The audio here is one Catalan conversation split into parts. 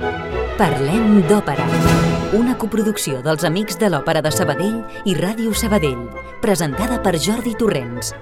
Parlem d'Òpera, una coproducció dels Amics de l'Òpera de Sabadell i Ràdio Sabadell, presentada per Jordi Torrents.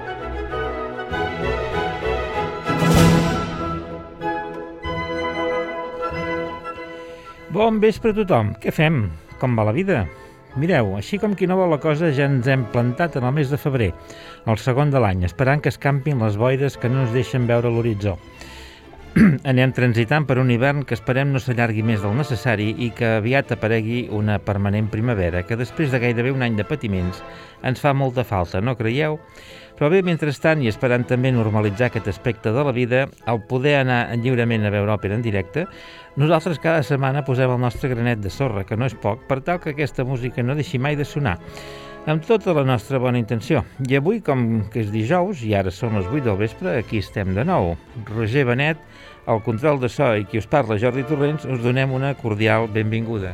Bon vespre a tothom. Què fem? Com va la vida? Mireu, així com qui no vol la cosa, ja ens hem plantat en el mes de febrer, el segon de l'any, esperant que escampin les boires que no ens deixen veure l'horitzó. Anem transitant per un hivern que esperem no s'allargui més del necessari i que aviat aparegui una permanent primavera, que després de gairebé un any de patiments ens fa molta falta, no creieu? Però bé, mentrestant, i esperant també normalitzar aquest aspecte de la vida, al poder anar lliurement a veure òpera en directe, nosaltres cada setmana posem el nostre granet de sorra, que no és poc, per tal que aquesta música no deixi mai de sonar, amb tota la nostra bona intenció. I avui, com que és dijous, i ara són les 8 del vespre, aquí estem de nou. Roger Benet, al control de so, i qui us parla, Jordi Torrents, us donem una cordial benvinguda.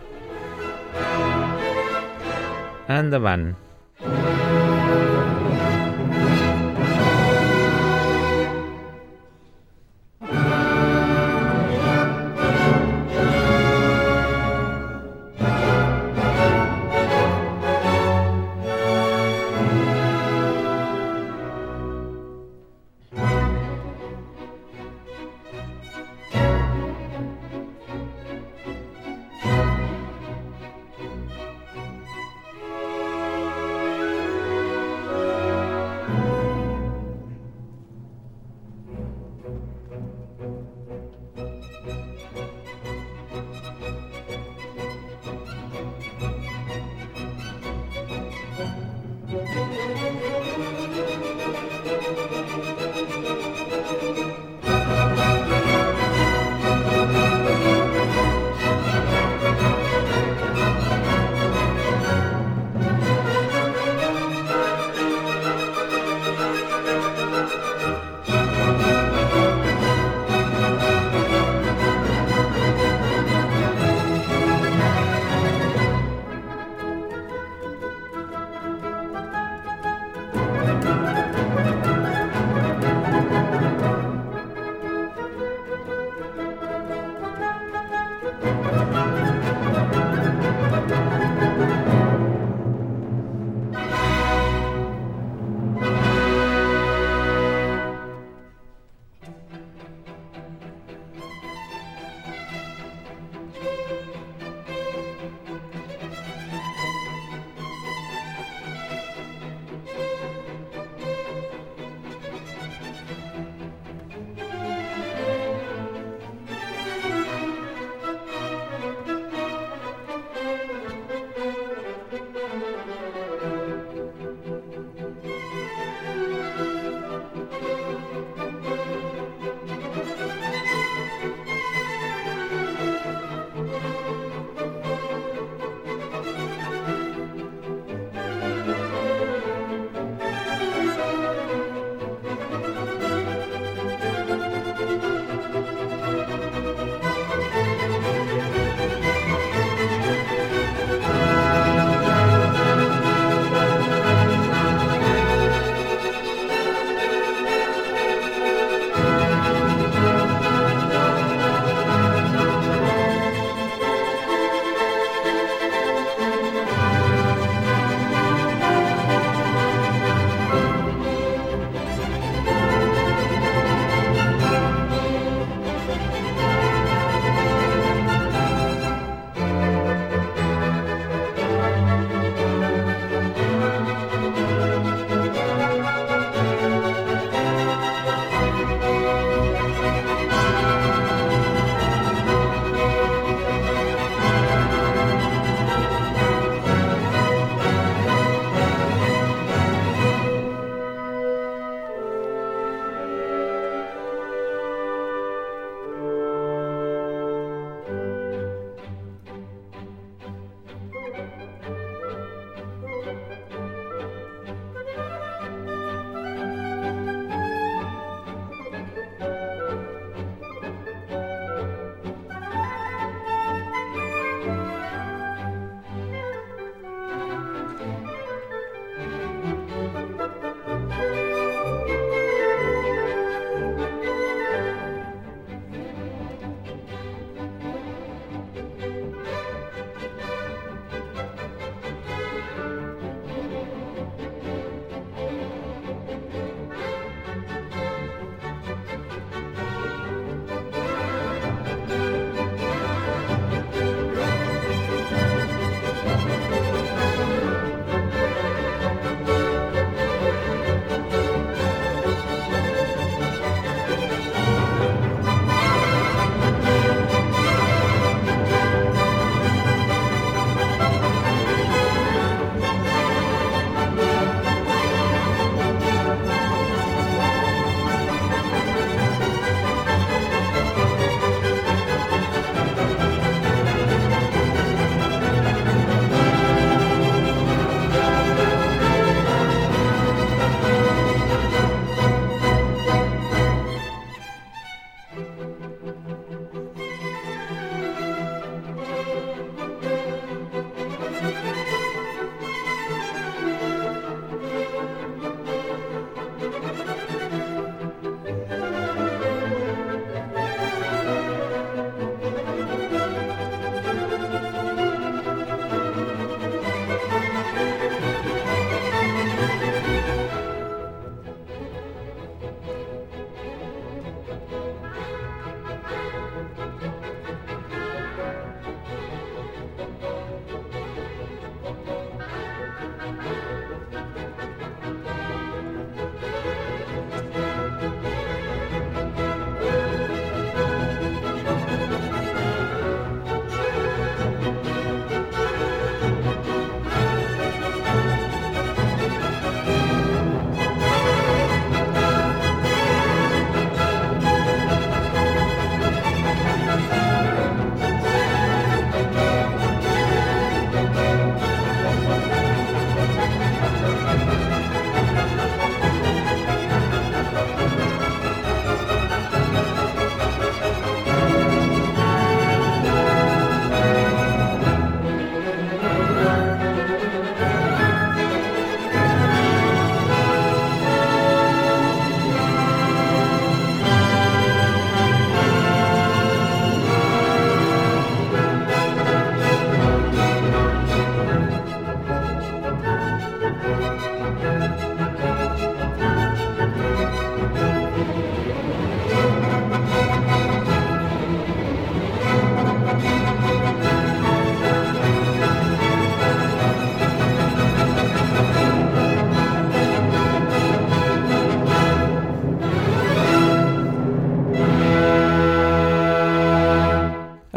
Endavant.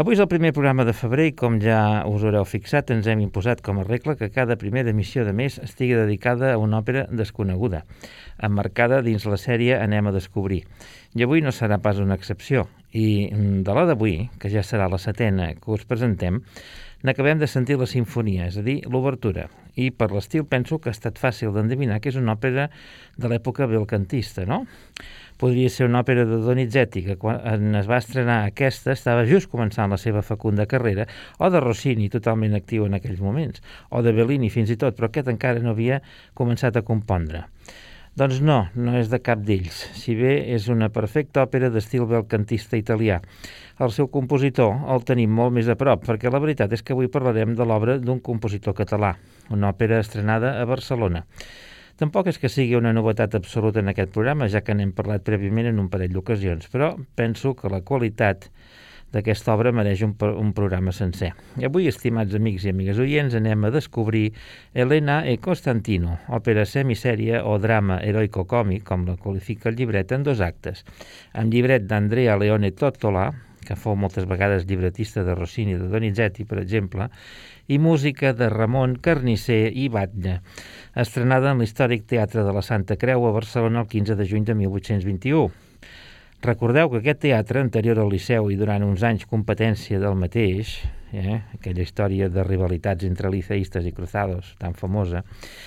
Avui és el primer programa de febrer i, com ja us haureu fixat, ens hem imposat com a regla que cada primera emissió de mes estigui dedicada a una òpera desconeguda, emmarcada dins la sèrie Anem a descobrir. I avui no serà pas una excepció. I de la d'avui, que ja serà la 7ª que us presentem, n'acabem de sentir la sinfonia, és a dir, l'obertura. I per l'estil penso que ha estat fàcil d'endevinar que és una òpera de l'època belcantista, no? Podria ser una òpera de Donizetti, que quan es va estrenar aquesta estava just començant la seva fecunda carrera, o de Rossini, totalment actiu en aquells moments, o de Bellini fins i tot, però aquest encara no havia començat a compondre. Doncs no és de cap d'ells, si bé és una perfecta òpera d'estil belcantista italià. El seu compositor el tenim molt més a prop, perquè la veritat és que avui parlarem de l'obra d'un compositor català, una òpera estrenada a Barcelona. Tampoc és que sigui una novetat absoluta en aquest programa, ja que n'hem parlat prèviament en un parell d'ocasions, però penso que la qualitat d'aquesta obra mereix un programa sencer. I avui, estimats amics i amigues oients, anem a descobrir Elena e Costantino, òpera semisèria o drama heroico-còmic, com la qualifica el llibret, en 2 actes, amb llibret d'Andrea Leone Tottola, que fou moltes vegades llibretista de Rossini i de Donizetti, per exemple, i música de Ramon Carnisser i Batlle, estrenada en l'històric Teatre de la Santa Creu a Barcelona el 15 de juny de 1821. Recordeu que aquest teatre, anterior al Liceu i durant uns anys competència del mateix, aquella història de rivalitats entre liceistes i cruzados tan famosa,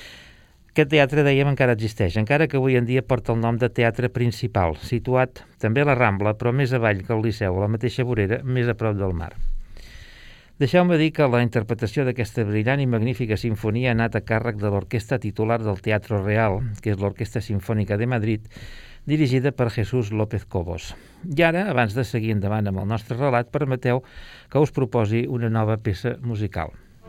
aquest teatre, dèiem, encara existeix, encara que avui en dia porta el nom de Teatre Principal, situat també a la Rambla, però més avall que el Liceu, a la mateixa vorera, més a prop del mar. Deixeu-me dir que la interpretació d'aquesta brillant i magnífica sinfonia ha anat a càrrec de l'orquestra titular del Teatro Real, que és l'Orquestra Sinfònica de Madrid, dirigida per Jesús López Cobos. I ara, abans de seguir endavant amb el nostre relat, permeteu que us proposi una nova peça musical.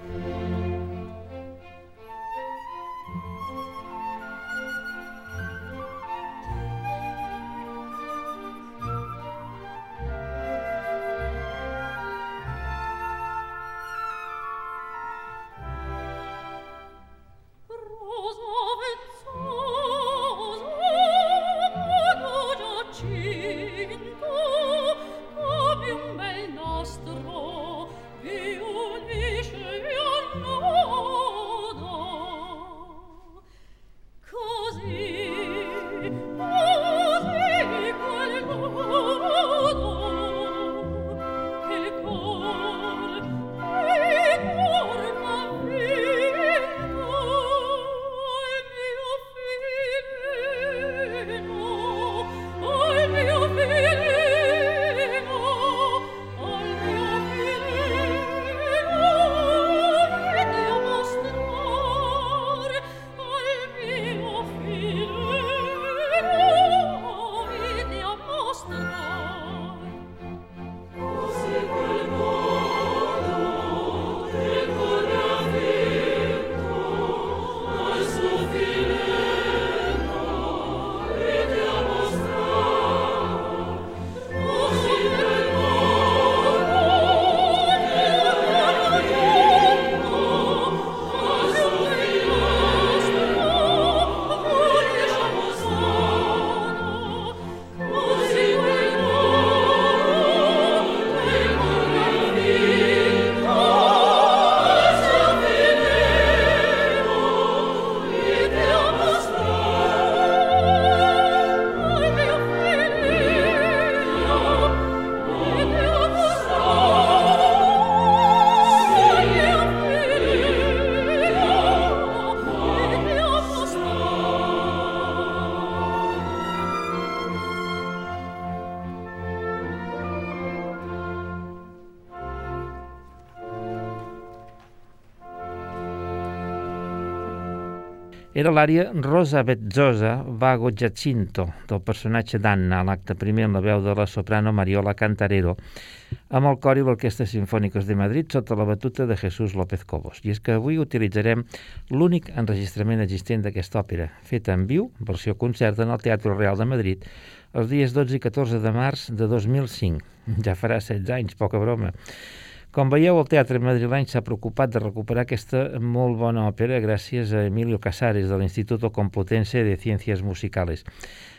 Era l'ària Rosa Vezzosa Vago Giacinto, del personatge d'Anna, a l'acte primer amb la veu de la soprano Mariola Cantarero, amb el cor i l'Orquestra Sinfònicos de Madrid sota la batuta de Jesús López Cobos. I és que avui utilitzarem l'únic enregistrament existent d'aquesta òpera, feta en viu, versió concert, en el Teatre Real de Madrid, els dies 12 i 14 de març de 2005. Ja farà 16 anys, poca broma. Com veieu, el teatre madrileny s'ha preocupat de recuperar aquesta molt bona òpera gràcies a Emilio Casares de l'Instituto Complutense de Ciencias Musicales.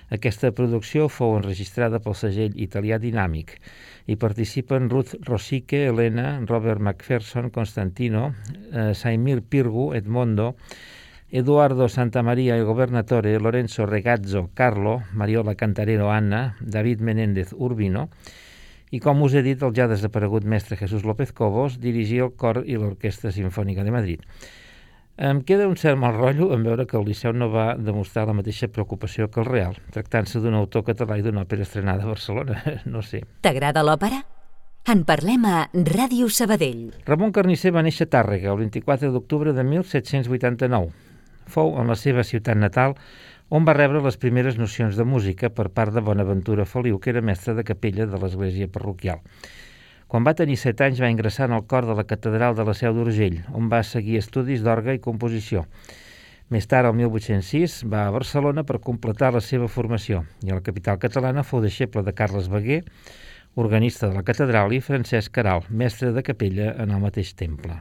Aquesta producció fou enregistrada pel segell italià Dynamic. Hi participen Ruth Rosiche, Elena, Robert Macpherson, Constantino, Saimir Pirgu, Edmondo, Eduardo Santamaria, el Governatore, Lorenzo Regazzo, Carlo, Mariola Cantarero, Anna, David Menéndez Urbino, i com us he dit, el ja desaparegut mestre Jesús López Cobos dirigia el cor i l'Orquestra Simfònica de Madrid. Em queda un cert mal rotllo en veure que el Liceu no va demostrar la mateixa preocupació que el Real, tractant-se d'un autor català i d'una òpera estrenada a Barcelona, no sé. T'agrada l'òpera? En parlem a Ràdio Sabadell. Ramon Carnisser va néixer a Tàrrega el 24 d'octubre de 1789. Fou en la seva ciutat natal on va rebre les primeres nocions de música per part de Bonaventura Feliu, que era mestre de capella de l'església parroquial. Quan va tenir 7 anys va ingressar en el cor de la catedral de la Seu d'Urgell, on va seguir estudis d'orgue i composició. Més tard, el 1806, va a Barcelona per completar la seva formació i a la capital catalana fou deixeble de Carles Beguer, organista de la catedral, i Francesc Caral, mestre de capella en el mateix temple.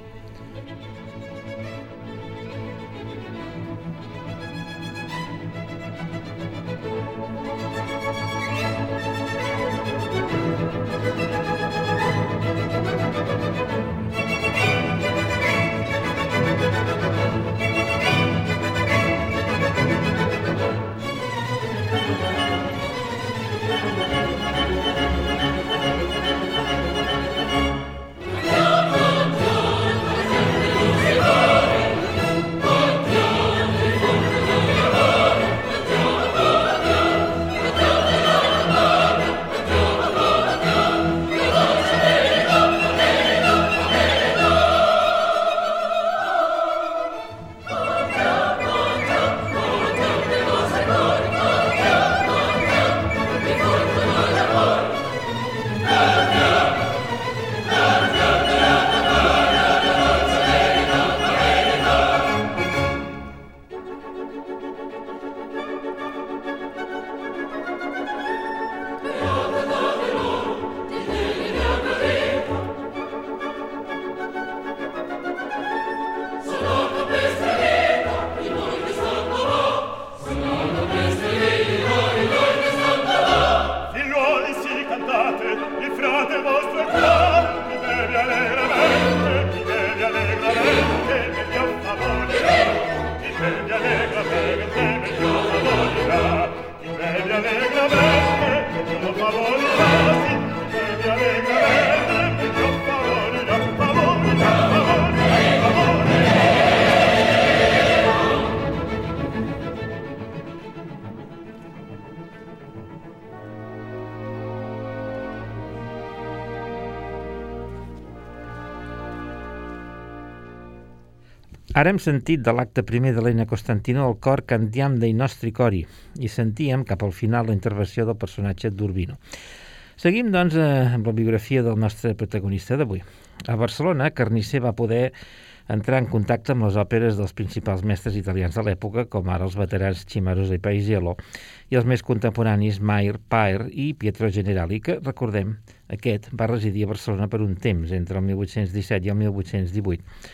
Ara hem sentit de l'acte primer d'Elena Costantino el cor Cantiam dei nostri cori i sentíem cap al final la intervenció del personatge d'Urbino. Seguim, doncs, amb la biografia del nostre protagonista d'avui. A Barcelona, Carnisser va poder entrar en contacte amb les òperes dels principals mestres italians de l'època, com ara els veterans Cimarosa i Paisiello, i els més contemporanis Mayer, Paer i Pietro Generali, que, recordem, aquest va residir a Barcelona per un temps, entre el 1817 i el 1818,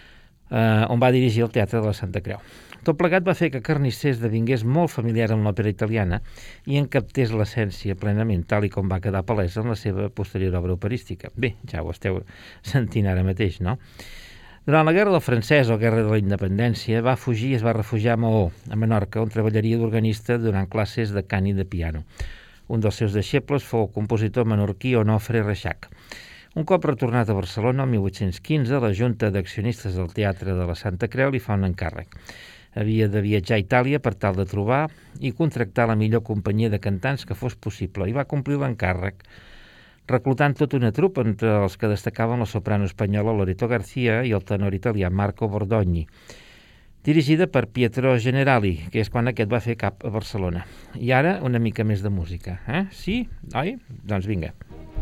on va dirigir el Teatre de la Santa Creu. Tot plegat va fer que Carnisser esdevingués molt familiar amb l'òpera italiana i en captés l'essència plenament, tal i com va quedar palesa en la seva posterior obra operística. Bé, ja ho esteu sentint ara mateix, no? Durant la Guerra del Francès o Guerra de la Independència va fugir i es va refugiar a Maó, a Menorca, on treballaria d'organista donant classes de cant i de piano. Un dels seus deixebles fou el compositor menorquí Onofre Reixac. Un cop retornat a Barcelona, el 1815, la Junta d'Accionistes del Teatre de la Santa Creu li fa un encàrrec. Havia de viatjar a Itàlia per tal de trobar i contractar la millor companyia de cantants que fos possible, i va complir l'encàrrec, reclutant tota una trupa entre els que destacaven la soprano espanyola Loreto García i el tenor italià Marco Bordogni, dirigida per Pietro Generali, que és quan aquest va fer cap a Barcelona. I ara una mica més de música. Sí? Oi? Doncs vinga.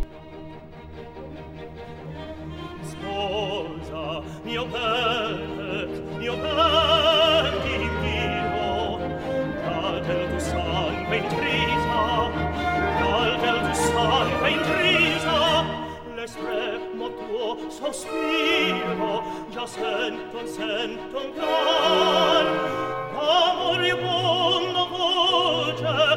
Mio petti Dio, dal tuo sangue intrisa, l'estremo tuo sospiro, già sento un cor, amor io voce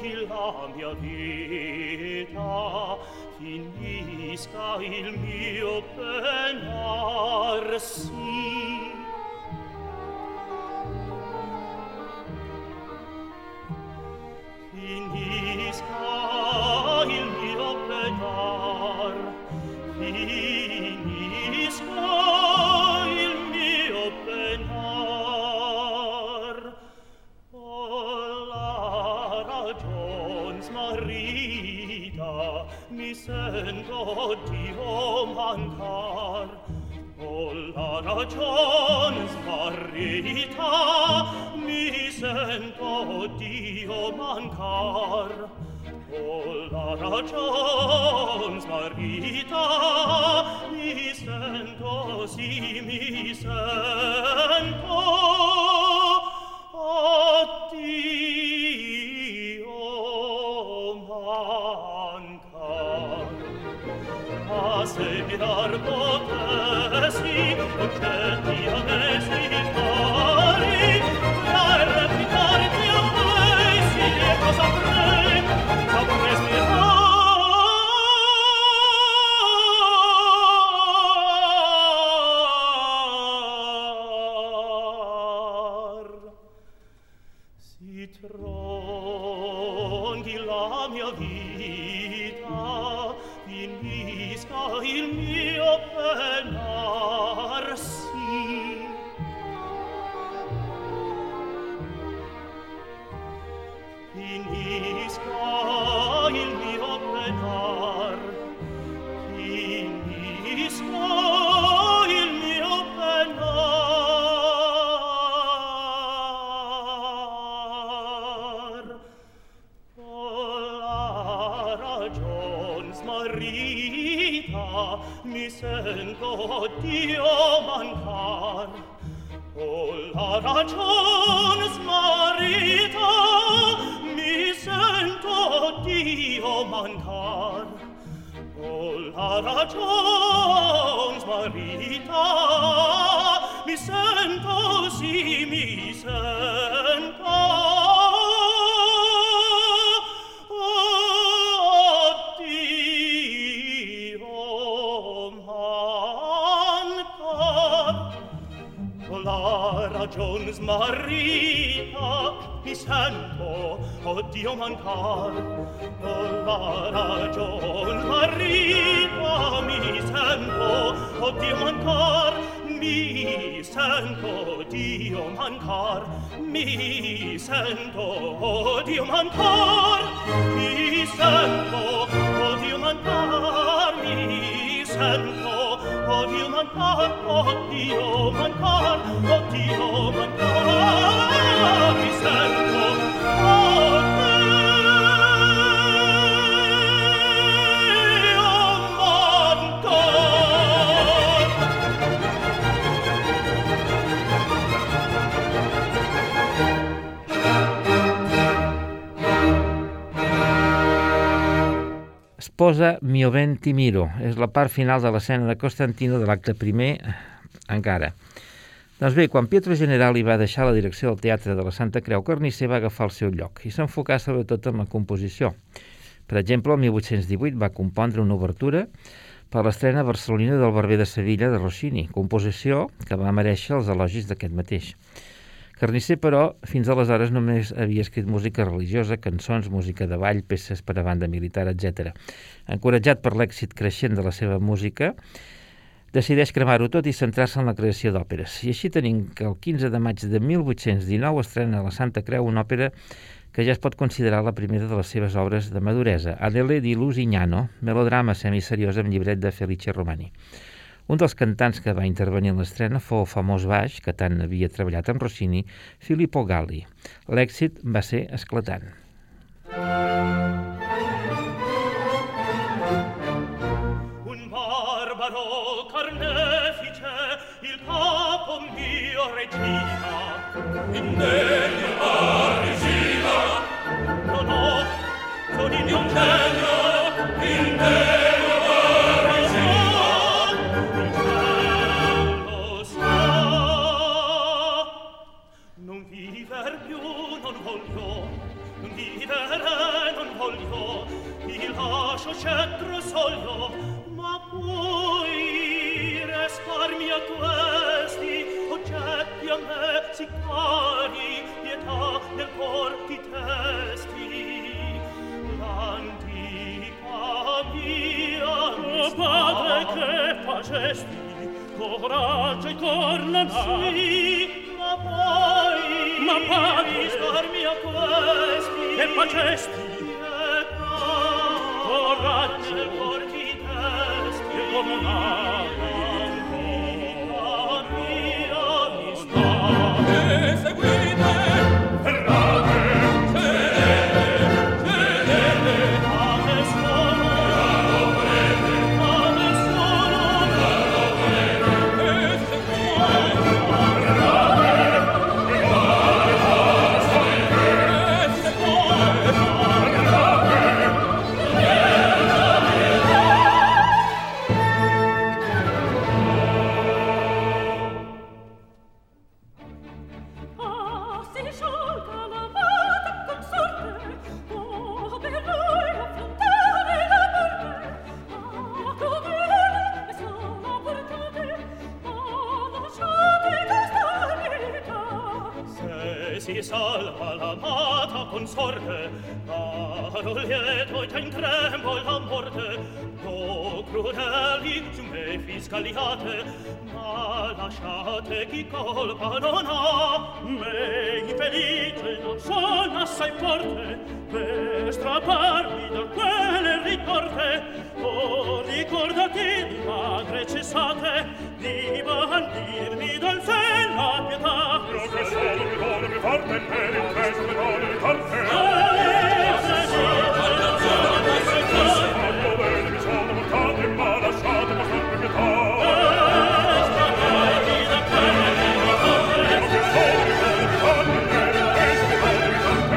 tronchi la mia vita, finisca il mio penar, sì. Finisca il mio penar, finisca il mio penar. Oh, la ragion smarrita, mi sento Dio mancar. Oh, la ragion smarrita, mi sento Dio mancar. Oh, la ragion smarrita, mi sento, sì, mi sento, oh, Dio mancar. Ma se mi dar potessi, concetti a me si fari, la replicarti a me, sì, e cosa saprei spirar. Si tronchi la mia vita, finisca il mio penar, sì. Finisca il mio penar, finisca il mio penar. Oh, la ragion smarrita, mi sento Dio mancar. Oh, la ragion smarrita, mi sento Dio mancar. Oh, la ragion smarrita, mi sento, sì, mi sento, oh, Dio mancar. Oh, la ragion smarrita, mi sento, oh, Dio mancar. Oh, la ragion smarrita, mi sento, oh, Dio mancar. Mi sento, Dio mancar. Mi sento, oh, Dio mancar. Mi sento, oh, Dio mancar. Mi sento, oh, Dio mancar. Oh, Dio mancar. Oh, Dio mancar. Mi sento, oh, Sposa mio ben ti miro. És la part final de l'escena de Costantino de l'acte primer, encara. Doncs bé, quan Pietro Generali va deixar la direcció del Teatre de la Santa Creu, Carnisser va agafar el seu lloc i s'enfocà sobretot en la composició. Per exemple, el 1818 va compondre una obertura per l'estrena barcelonina del Barber de Sevilla de Rossini, composició que va merèixer els elogis d'aquest mateix. Carnisser, però, fins aleshores només havia escrit música religiosa, cançons, música de ball, peces per a banda militar, etc. Encoratjat per l'èxit creixent de la seva música, decideix cremar-ho tot i centrar-se en la creació d'òperes. I així tenim que el 15 de maig de 1819 estrena a la Santa Creu una òpera que ja es pot considerar la primera de les seves obres de maduresa, Adele di Lusignano, melodrama semiseriós amb llibret de Felice Romani. Un dels cantants que va intervenir en l'estrena fou el famós baix, que tant havia treballat amb Rossini, Filippo Galli. L'èxit va ser esclatant. Un barbaro carnefice, il capo mio regina. Indegno a regina. No, no, sono in un genio, indegno. Non vivere braccio, scettro soglio, ma poi risparmia questi oggetti a me si cari, pietà nel cor ti testi. L'antica mia oh padre che facesti, coraggio e cor non ha. Sì, ma poi risparmia questi che facesti. Coraggio nel cor ti testi e come l'antica mia mi sta. E seguite, fermate, sedete, ame sono, ame sono, e seguite, fermate, si salva l'amata consorte, caro lieto già in trembo la morte, o crudeli su me fiscaliate, ma lasciate chi colpa non ha. Me infelice non sono assai forte, per strapparmi da quelle ritorte. Oh, ricordati di madre cessate, di bandirmi dal sen la pietà. Io che sono mi vuole mi forte, per il peso mi vuole mi forte. Quando bene mi sono montate, ma lasciate mostrarmi pietà. Io che sono mi vuole mi forte, per il peso mi vuole mi forte.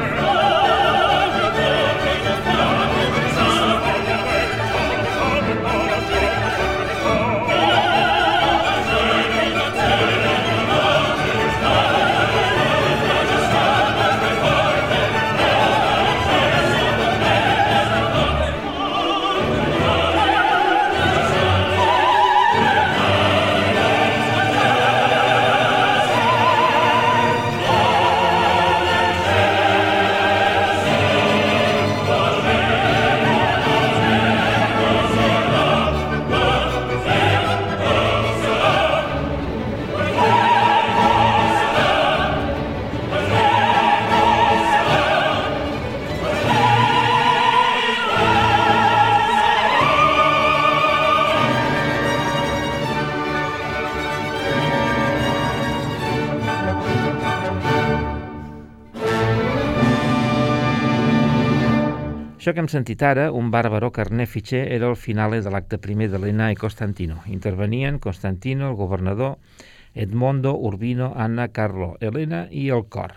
Això que hem sentit ara, un bàrbaro carnefice, era el finale de l'acte primer d'Elena i Costantino. Intervenien Costantino, el governador, Edmondo, Urbino, Anna, Carlo, Elena i el cor.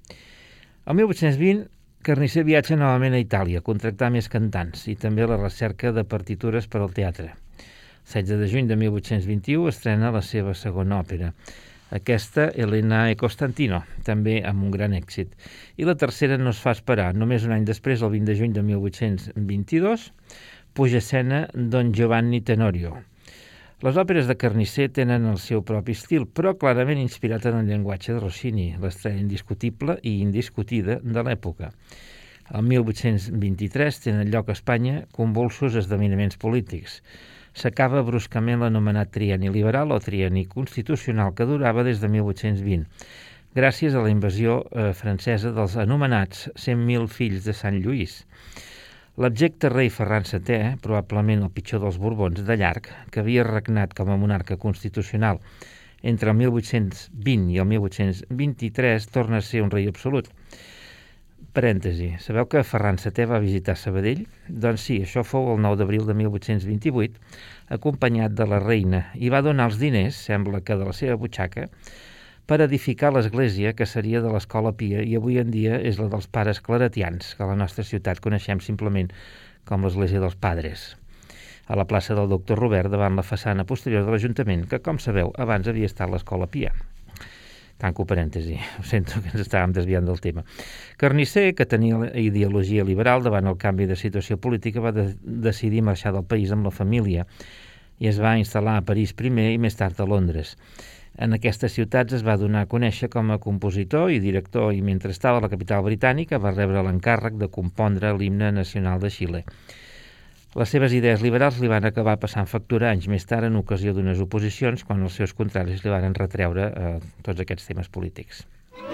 El 1820, Carnisser viatja novament a Itàlia, a contractar més cantants i també a la recerca de partitures per al teatre. El 16 de juny de 1821 estrena la seva segona òpera, aquesta Elena e Costantino, també amb un gran èxit. I la tercera no es fa esperar. Només un any després, el 20 de juny de 1822, puja a escena Don Giovanni Tenorio. Les òperes de Carnisser tenen el seu propi estil, però clarament inspirat en el llenguatge de Rossini, l'estrella indiscutible i indiscutida de l'època. El 1823 tenen lloc a Espanya convulsos esdeveniments polítics. S'acaba bruscament l'anomenat trienni liberal o trienni constitucional que durava des de 1820, gràcies a la invasió francesa dels anomenats 100.000 fills de Sant Lluís. L'abjecte rei Ferran VII, probablement el pitjor dels Borbons de llarg, que havia regnat com a monarca constitucional entre el 1820 i el 1823, torna a ser un rei absolut. Parèntesi, sabeu que Ferran VII va visitar Sabadell? Doncs sí, això fou el 9 d'abril de 1828, acompanyat de la reina, i va donar els diners, sembla que de la seva butxaca, per edificar l'església que seria de l'Escola Pia i avui en dia és la dels Pares Claretians, que a la nostra ciutat coneixem simplement com l'església dels Padres, a la plaça del Doctor Robert davant la façana posterior de l'Ajuntament, que, com sabeu, abans havia estat l'Escola Pia. Tanco parèntesi, ho sento que ens estàvem desviant del tema. Carnisser, que tenia la ideologia liberal davant el canvi de situació política, va decidir marxar del país amb la família i es va instal·lar a París primer i més tard a Londres. En aquestes ciutats es va donar a conèixer com a compositor i director i mentre estava a la capital britànica va rebre l'encàrrec de compondre l'himne nacional de Xile. Les seves idees liberals li van acabar passant factura anys més tard en ocasió d'unes oposicions quan els seus contraris li van retreure tots aquests temes polítics.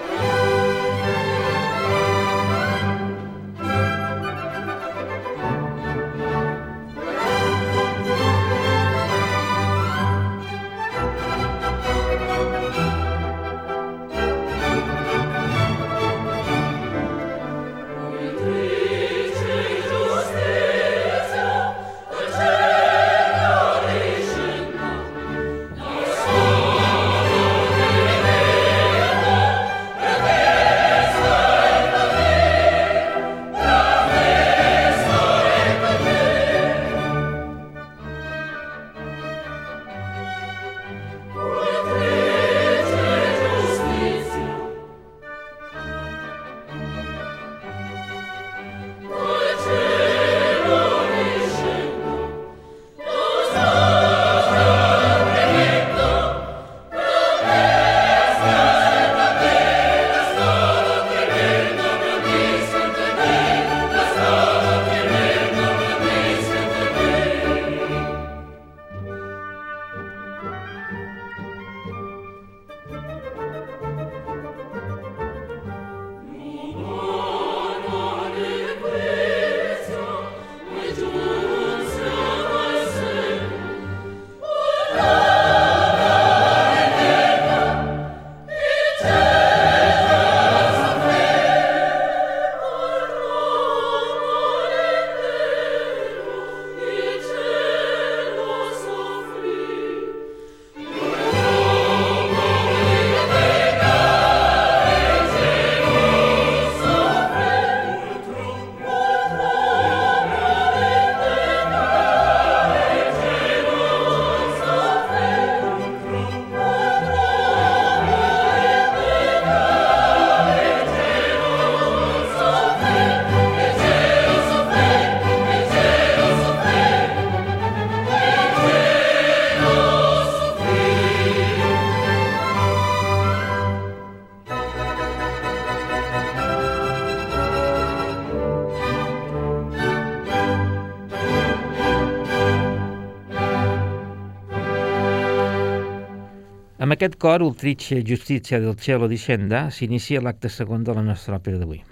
Amb aquest cor, Ultrice Giustizia del Cielo Discenda, s'inicia l'acte segon de la nostra òpera d'avui.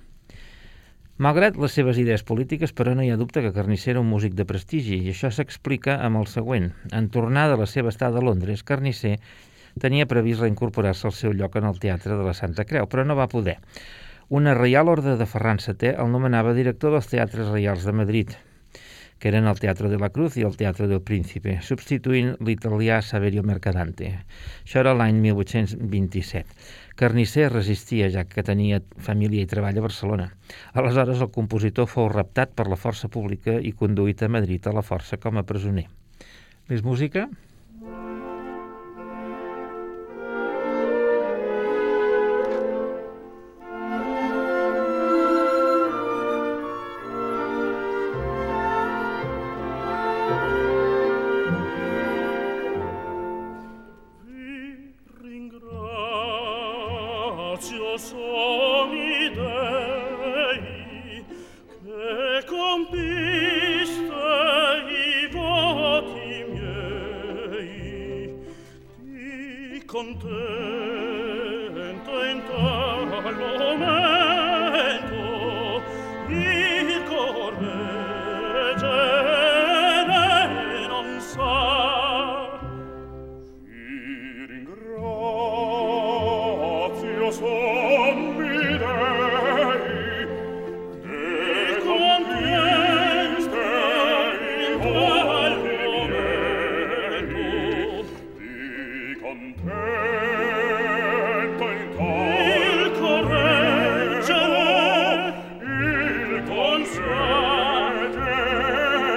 Malgrat les seves idees polítiques, però no hi ha dubte que Carnisser era un músic de prestigi, i això s'explica amb el següent. En tornar de la seva estada a Londres, Carnisser tenia previst reincorporar-se al seu lloc en el Teatre de la Santa Creu, però no va poder. Una reial ordre de Ferran VII el nomenava director dels Teatres Reials de Madrid, que eren el Teatro de la Cruz i el Teatro del Príncipe, substituint l'italià Saverio Mercadante. Això era l'any 1827. Carnisser resistia, ja que tenia família i treball a Barcelona. Aleshores, el compositor fou raptat per la força pública i conduït a Madrid a la força com a presoner. Més música? Il concerto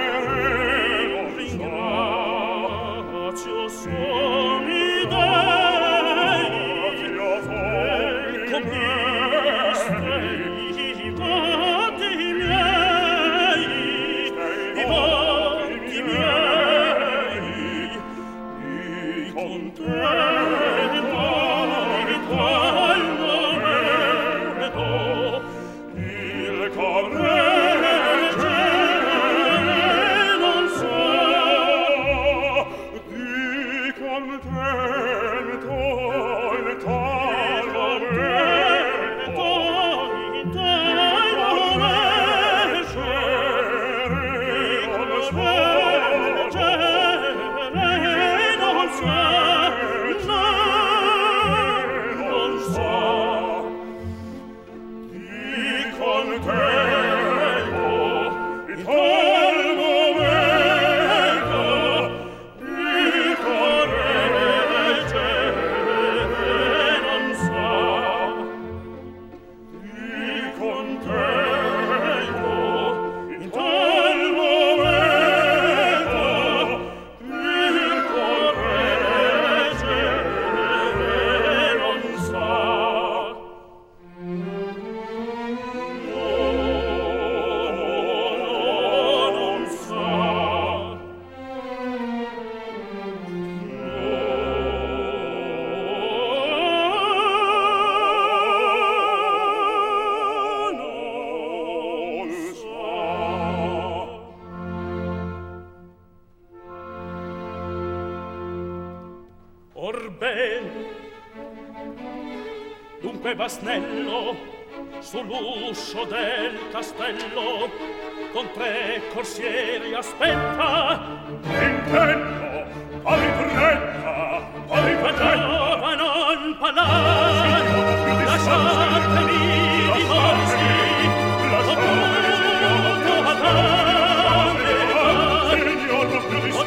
ben. Dunque va snello sull'uscio del castello, con 3 corsieri aspetta. Intendo, poi fretta, poi fretta. Ma non parlare, lasciatemi dimorsi, ho tutto a dare, Signor, non più di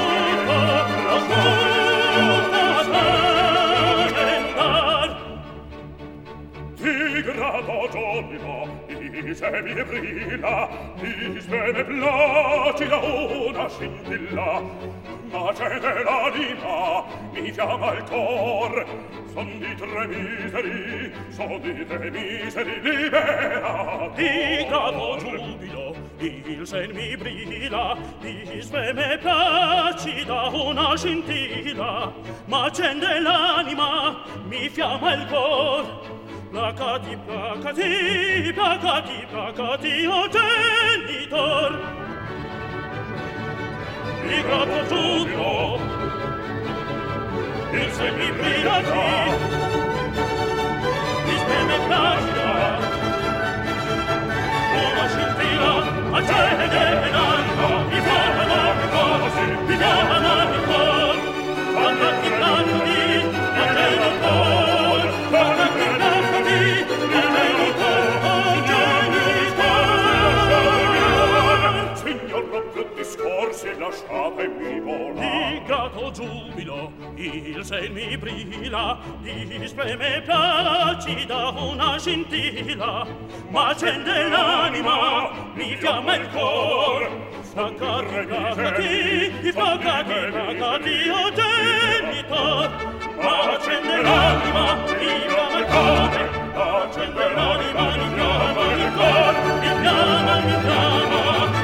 grado giorno, se mi brilla, se mi placida una scintilla, ma c'è dell'anima, mi fiamma il cor, son di 3 miseri, son di 3 miseri liberati. Di grado giubilo, il sen mi brilla, di sve me placida una scintilla, ma accende l'anima, mi fiamma il cor. Placati, placati, placati, placati, o genitor. Di grato giubilo, il sen mi brillati, di sve me placida una scintilla, accende l'anima, mi fiamma il cor, mi fiamma il cor. Placati, placati, accende il cor, placati, discorsi lasciatemi volare. Di grato giubilo il sen mi brilla, di spreme placida una scintilla, ma accende l'anima, mi fiamma il cor. Placati, placati, placati, placati, o genitor, ma accende l'anima, mi fiamma il cor. Accende l'anima, mi fiamma il cor, mi fiamma, mi fiamma.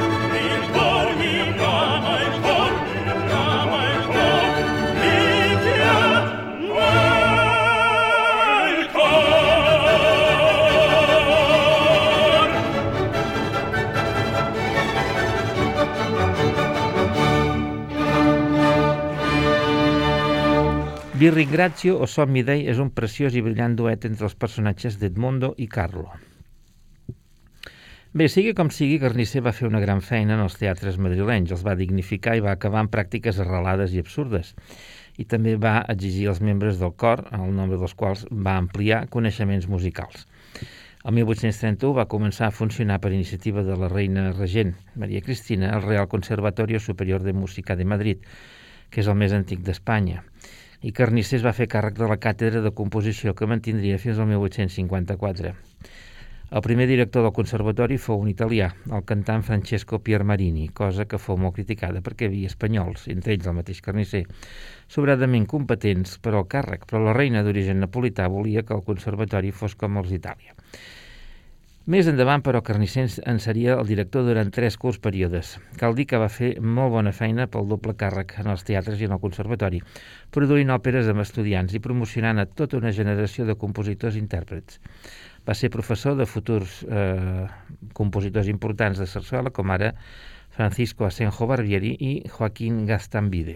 Vi ringrazio o Sommi d'Ei és un preciós i brillant duet entre els personatges d'Edmondo i Carlo. Bé, sigui com sigui, Carnisser va fer una gran feina en els teatres madrilenys, els va dignificar i va acabar amb pràctiques arrelades i absurdes. I també va exigir als membres del cor, el nombre dels quals va ampliar coneixements musicals. El 1831 va començar a funcionar per iniciativa de la reina regent, Maria Cristina, el Real Conservatorio Superior de Música de Madrid, que és el més antic d'Espanya. I Carnisser es va fer càrrec de la càtedra de composició que mantindria fins al 1854. El primer director del conservatori fou un italià, el cantant Francesco Piermarini, cosa que fou molt criticada perquè hi havia espanyols, entre ells el mateix Carnisser, sobradament competents per al càrrec, però la reina d'origen napolità volia que el conservatori fos com els d'Itàlia. Més endavant, però, Carnisser en seria el director durant 3 curts períodes. Cal dir que va fer molt bona feina pel doble càrrec en els teatres i en el conservatori, produint òperes amb estudiants i promocionant a tota una generació de compositors i intèrprets. Va ser professor de futurs compositors importants de sarsuela, com ara Francisco Asenjo Barbieri i Joaquín Gastambide.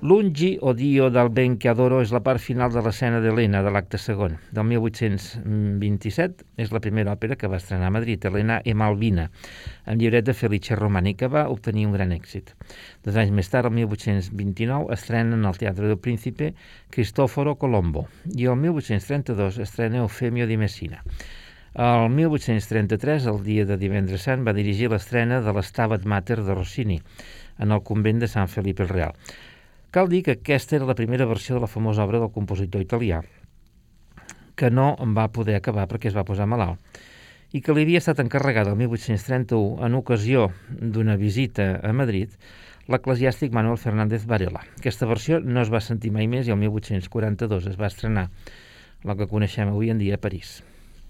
Lungi o Dio del ben que adoro és la part final de l'escena d'Helena, de l'acte segon. Del 1827 és la primera òpera que va estrenar a Madrid, Helena e Malvina, amb llibret de Felice Romani, que va obtenir un gran èxit. 2 anys més tard, el 1829, estrena en el Teatre del Príncipe Cristoforo Colombo i el 1832 estrena Eufemio di Messina. El 1833, el dia de Divendres Sant, va dirigir l'estrena de l'Stabat Mater de Rossini en el convent de Sant Felipe el Real. Cal dir que aquesta era la primera versió de la famosa obra del compositor italià, que no en va poder acabar perquè es va posar malalt, i que li havia estat encarregada el 1831 en ocasió d'una visita a Madrid l'eclesiàstic Manuel Fernández Varela. Aquesta versió no es va sentir mai més i el 1842 es va estrenar la que coneixem avui en dia a París.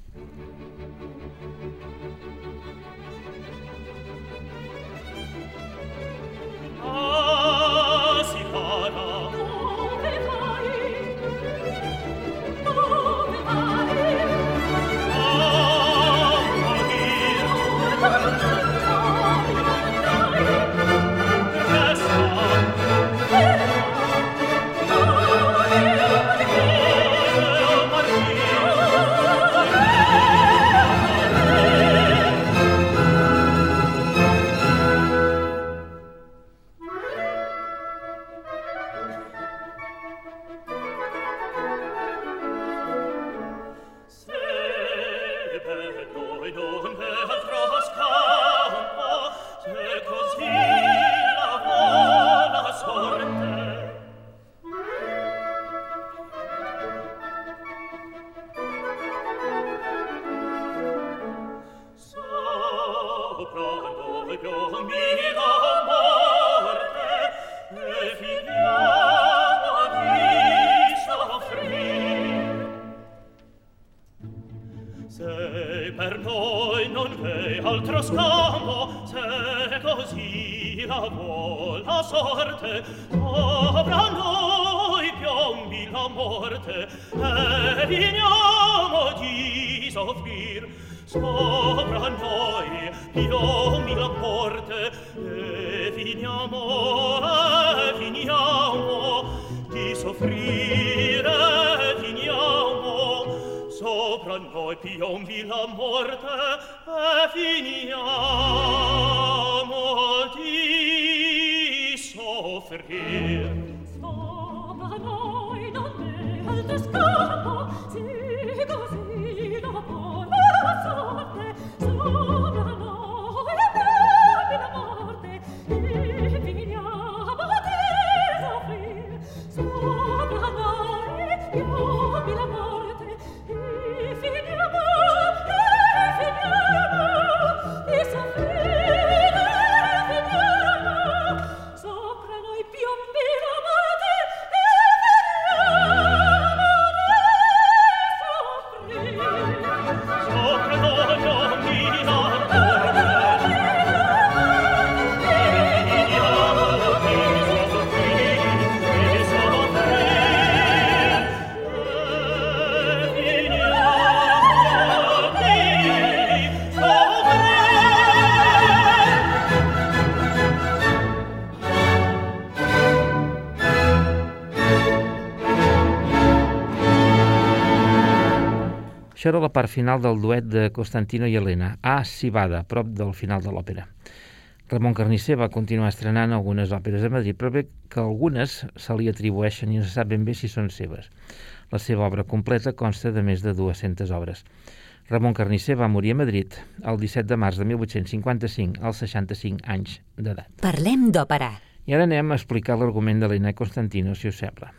Això era la part final del duet de Costantino i Helena, a Civada, prop del final de l'òpera. Ramon Carnisser va continuar estrenant algunes òperes a Madrid, però bé que algunes se li atribueixen i no se sap ben bé si són seves. La seva obra completa consta de més de 200 obres. Ramon Carnisser va morir a Madrid el 17 de març de 1855, als 65 anys d'edat. Parlem d'òpera. I ara anem a explicar l'argument d'Helena i Costantino, si us sembla.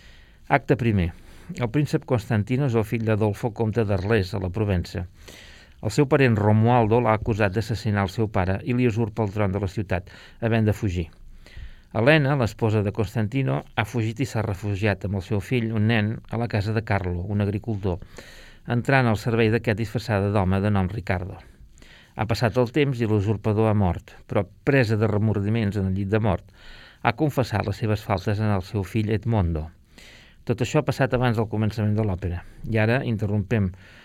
Acte primer. El príncep Constantino és el fill d'Adolfo, comte d'Arles, a la Provença. El seu parent Romualdo l'ha acusat d'assassinar el seu pare i li usurpa el tron de la ciutat, havent de fugir. Helena, l'esposa de Constantino, ha fugit i s'ha refugiat amb el seu fill, un nen, a la casa de Carlo, un agricultor, entrant al servei d'aquest disfressada d'home de nom Ricardo. Ha passat el temps i l'usurpador ha mort, però presa de remordiments en el llit de mort, ha confessat les seves faltes en el seu fill Edmondo. Tot això ha passat abans del començament de l'òpera. I ara interrompem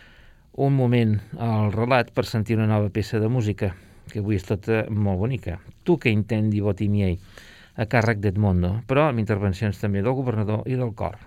un moment al relat per sentir una nova peça de música, que avui és tota molt bonica. Tu que intendi voti miei. a càrrec d'Edmondo, però amb intervencions també del governador i del cor.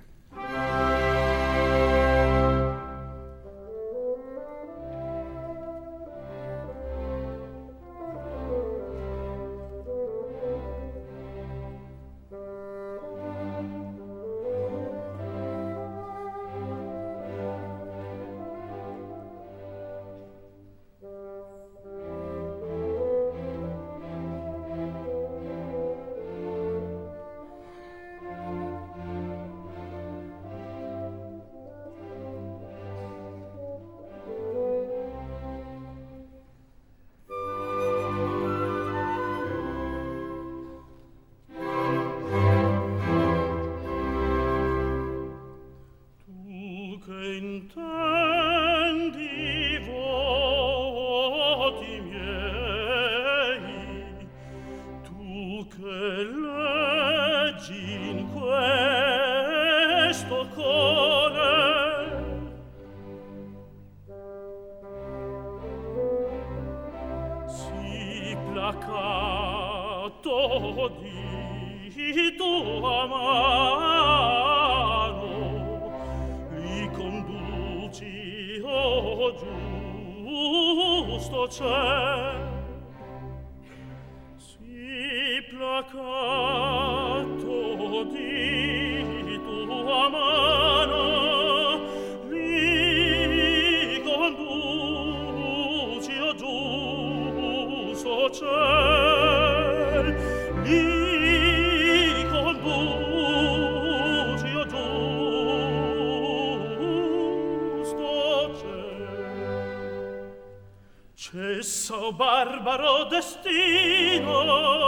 Cessa, barbaro destino,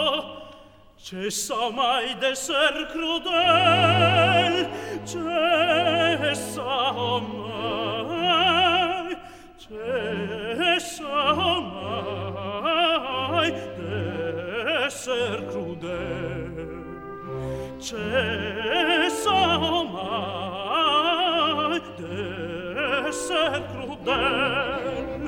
cessa mai d'esser crudel, cessa mai d'esser crudel, cessa mai d'esser crudel.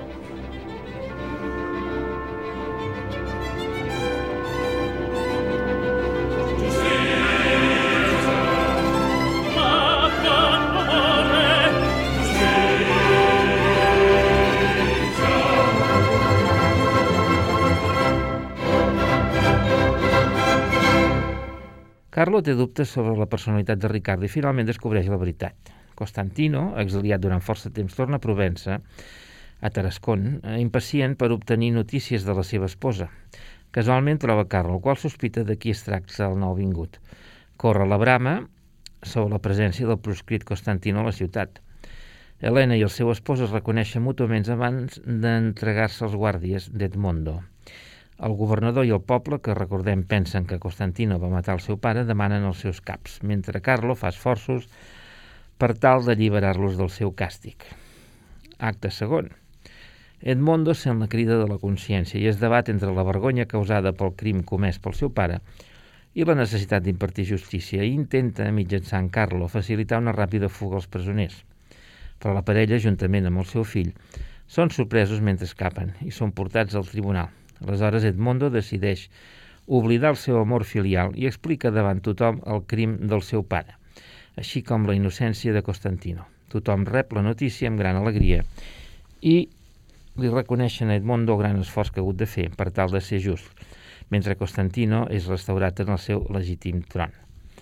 Carlo té dubtes sobre la personalitat de Riccardo i finalment descobreix la veritat. Costantino, exiliat durant força temps, torna a Provença, a Tarascon, impacient per obtenir notícies de la seva esposa. Casualment troba Carlo, el qual sospita de qui es tracta el nou vingut. Corre la brama sobre la presència del proscrit Costantino a la ciutat. Helena i el seu espòs es reconeixen mútuament abans d'entregar-se als guàrdies d'Edmondo. El governador i el poble, que recordem pensen que Costantino va matar el seu pare, demanen els seus caps, mentre Carlo fa esforços per tal d'alliberar-los del seu càstig. Acte segon. Edmondo sent la crida de la consciència i es debat entre la vergonya causada pel crim comès pel seu pare i la necessitat d'impartir justícia i intenta, mitjançant Carlo, facilitar una ràpida fuga als presoners. Però la parella, juntament amb el seu fill, són sorpresos mentre escapen i són portats al tribunal. Aleshores, Edmondo decideix oblidar el seu amor filial i explica davant tothom el crim del seu pare, així com la innocència de Costantino. Tothom rep la notícia amb gran alegria i li reconeixen a Edmondo el gran esforç que ha hagut de fer per tal de ser just, mentre Costantino és restaurat en el seu legítim tron.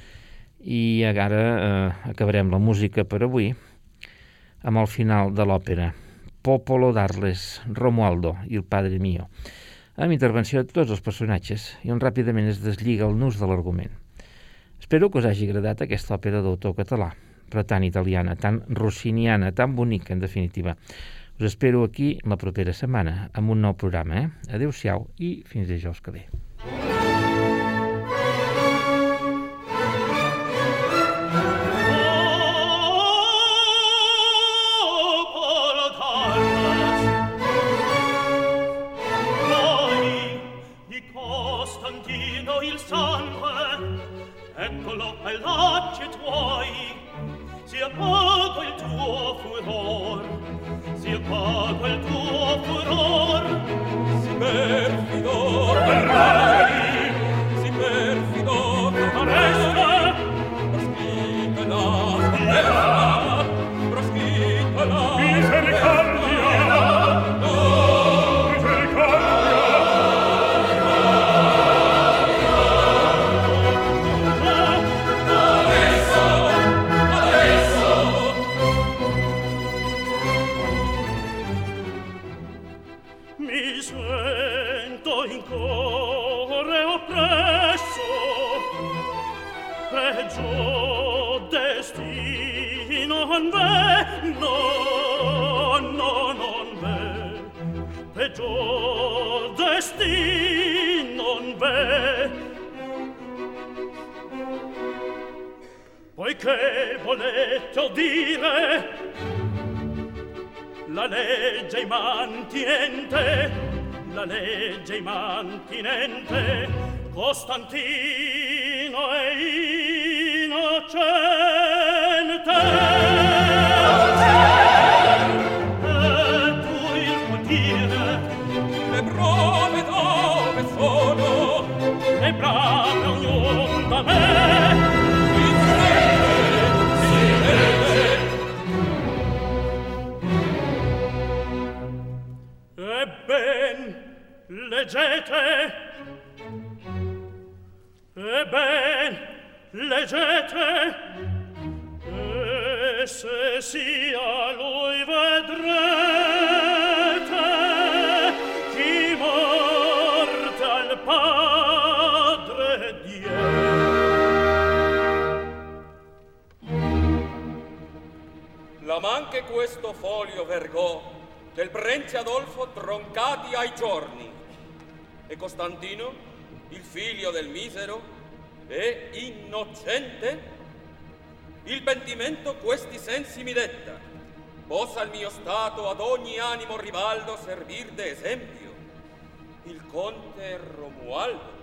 I ara acabarem la música per avui amb el final de l'òpera Popolo d'Arles, Romualdo i el Padre Mio, amb intervenció de tots els personatges i on ràpidament es deslliga el nus de l'argument. Espero que us hagi agradat aquesta òpera d'autor català, però tan italiana, tan rossiniana, tan bonica, en definitiva. Us espero aquí la propera setmana amb un nou programa. Adéu-siau i fins dijous que ve. Eccolo ai lacci tuoi, si appaga il tuo furor, si appaga il tuo furor, si perfido, si perfido. un cuore oppresso, peggio destino non v'è, no, no, non v'è, peggio destino non v'è. Poiché volete udire la legge immantinente, la legge immantinente, Costantino è innocente. E tu il puoi dire, le prove dove sono? Le brave ognuno da me. Ebben, leggete, ebben, leggete, e se sia lui vedrete, chi morte al Padre diede. La manche questo foglio vergò del Prince Adolfo troncati ai giorni, e Costantino, il figlio del misero, è innocente? Il pentimento questi sensi mi detta, possa il mio stato ad ogni animo rivaldo servir d'esempio. Il conte Romualdo.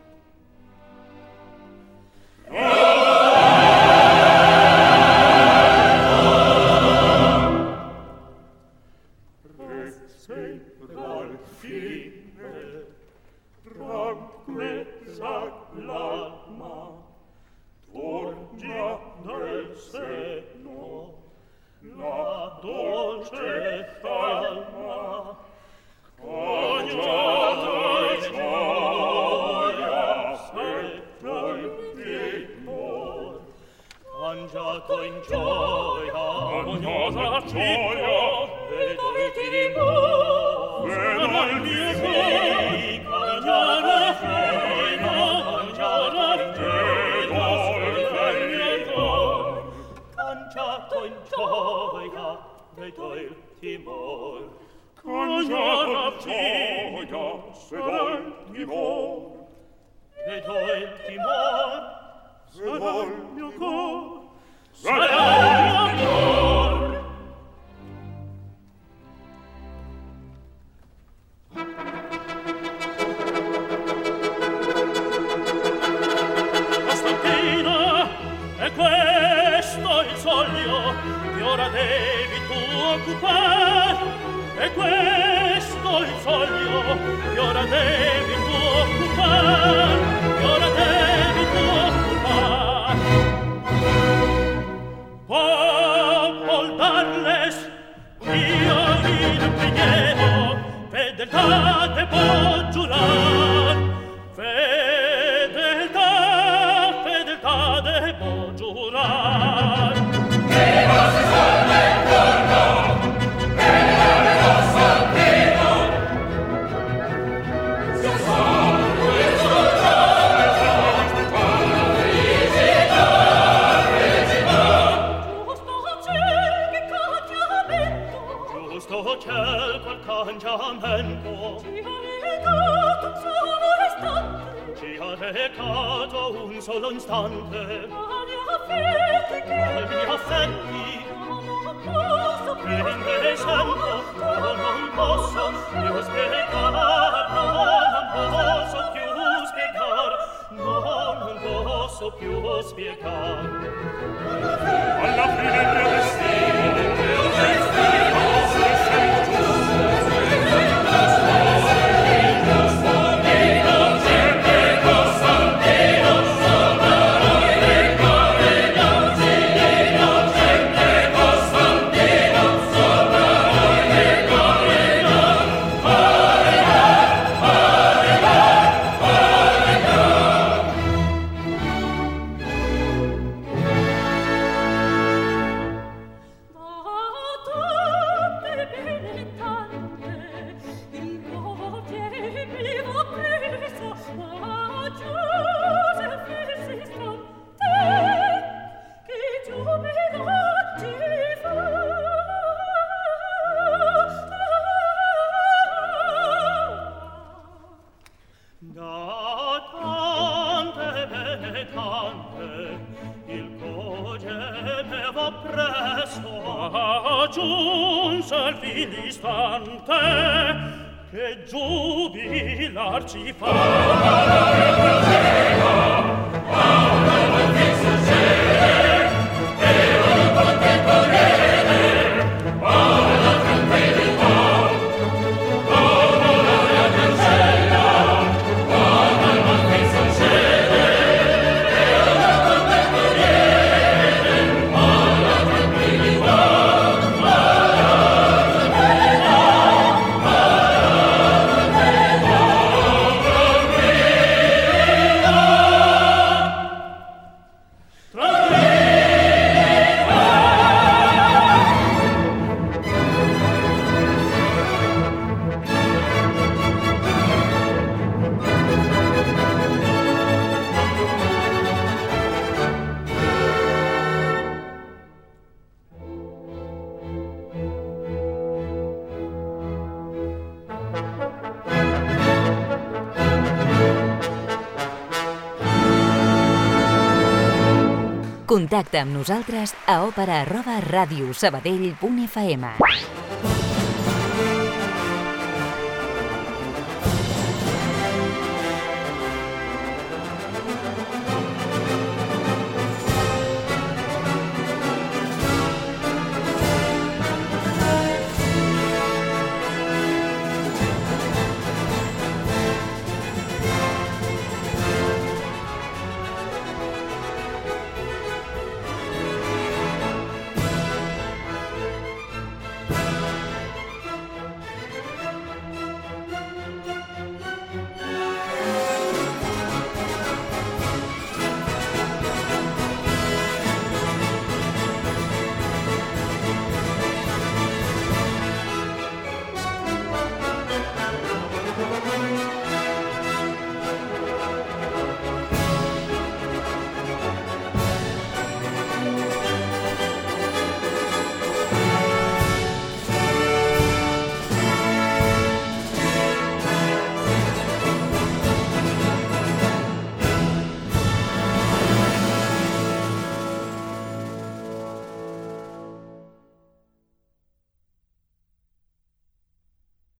Tranquilla l'alma, torgia del seno, la dolce calma, coniata gioia, sempre il timor, cangiato in gioia, coniata gioia, vedo il timor, vedo il timor, cangiata fena, cangiata fena, cangiato in gioia, vedo il timor, cangiata gioia, vedo il timor, vedo il timor, sarà il mio cor, sarà il mio cor. Questo il soglio che ora devi tu occupar, e questo il soglio che ora devi tu occupar, che ora devi tu occupar. Popol darles, io in preghiero, fedeltà te può giurar, fedeltà te può giurar. Che vostre sono il corno, che le vostre primo, se sono lui il suo trono, felicità, felicità. Giusto ciel che cambiamento, giusto ciel quel cambiamento, ci ha recato un solo istante, mali affetti, che in me sento, non posso più spiegar, non posso più spiegar, non posso più spiegar. Alla fine il mio destino, tu Da tante bene tante il gemeva presso, giunse il fin istante che giubilar ci fa. Contacta amb nosaltres a opera@radiosabadell.fm.